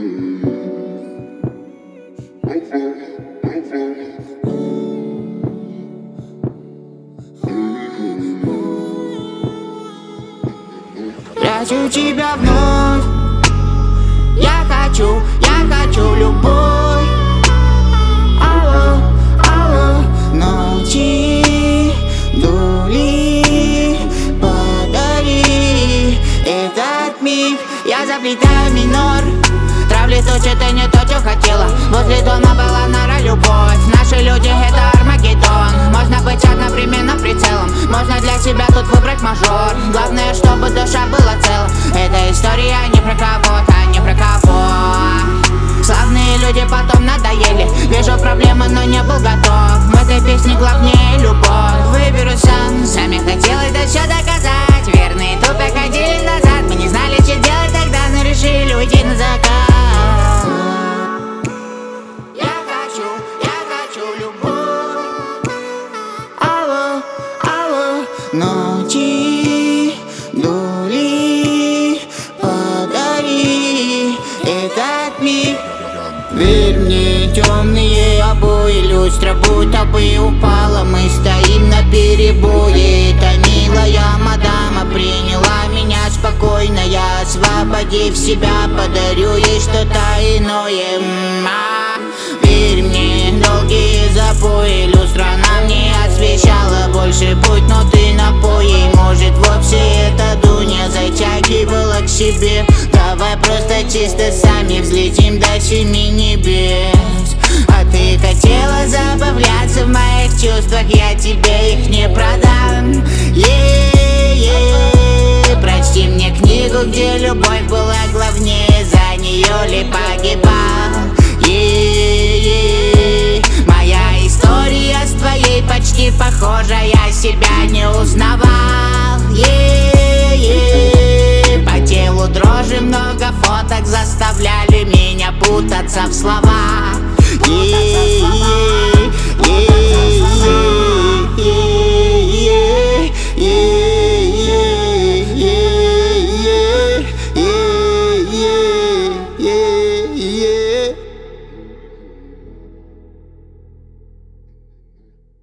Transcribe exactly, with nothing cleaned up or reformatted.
Прячу тебя вновь. Я хочу, я хочу любовь. Алло, алло, ночи дули, подари этот миг. Я заплетаю минор, травли то, что ты не то, что хотела. Возле дома была нора любовь. Наши люди это Армагеддон. Можно быть одновременно прицелом, можно для себя тут выбрать мажор. Главное, чтобы душа была цела. Эта история не про кого-то, не про кого. Славные люди потом надоели. Вижу проблемы, но не был готов. В этой песне главнее любовь. Выберу сам, сами хотелось да все доказать. Верные тупо ходили назад. Мы не знали, что делать тогда, но решили уйти на закат. Я хочу, я хочу любовь. Алло, алло, ночи дули, подари этот миг. Верь мне, темные обои, люстра будто бы упала. Мы стоим на перебое. Эта милая мадама приняла меня спокойно. Я, освободив себя, подарю ей что-то иное. М-а. Верь мне, долгие запои, люстра нам не освещала больше путь, но ты напои. Может, вовсе это Дуня затягивала к себе. Давай просто чисто сами взлетим до семи небес. А ты хотела забавляться в моих чувствах, я тебе их не продам. Е-е-е. Прочти мне книгу, где любовь была главнее. За нее ли погибал? Е-е-е. Моя история с твоей почти похожа, я себя не узнавал. Е-е-е. По телу дрожи, много фоток заставляли меня путаться в словах.